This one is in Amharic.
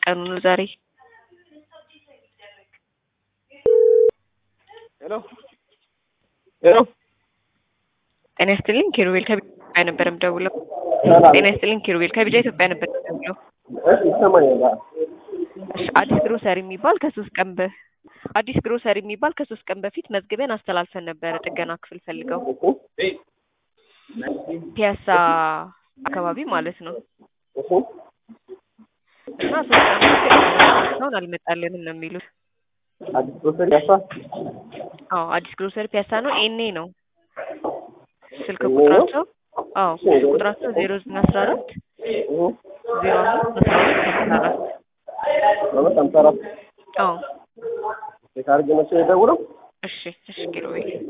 ቀኑ ነው ዛሬ? ሄሎ ሄሎ ጤና ይስጥልኝ ኪሩቤል ከኢትዮጵያ ነበር የምደውለው። ጤና ይስጥልኝ ኪሩቤል ከኢትዮጵያ ነበር የምደውለው። እሺ ይሰማኛል። አዲስ ግሮሰሪ የሚባል ከሶስት ቀን በፊት መዝግበን አስተላልፈን ነበረ ጥገና ክፍል ፈልገው ፒያሳ አካባቢ ማለት ነው። እና 3 ቀን አልመጣልንም ነው የሚሉት። አዲስ ግሮሰሪ ያሳ? አዎ አዲስ ግሮሰሪ ፒያሳ ነው። ኤኔ ነው ስልክ ቁጥራቸው። አዎ ስልክ ቁጥራቸው 0914 05 14 አዎ የታርገ መቼ ደውለው? እሺ ኪሩቤል